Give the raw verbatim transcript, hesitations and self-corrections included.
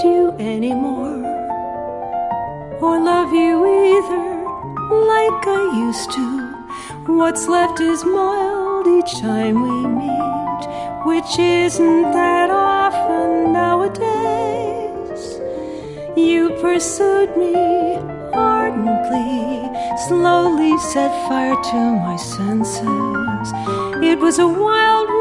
you anymore, or love you either like I used to. What's left is mild each time we meet, which isn't that often nowadays. You pursued me ardently, slowly set fire to my senses. It was a wild